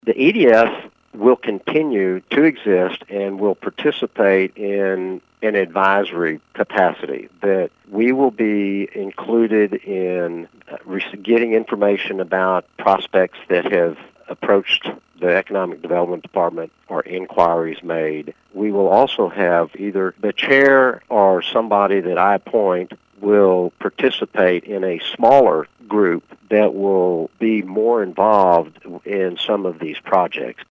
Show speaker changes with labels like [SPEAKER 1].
[SPEAKER 1] The EDF will continue to exist and will participate in an advisory capacity, that we will be included in getting information about prospects that have approached the Economic Development Department or inquiries made. We will also have either the chair or somebody that I appoint will participate in a smaller group that will be more involved in some of these projects.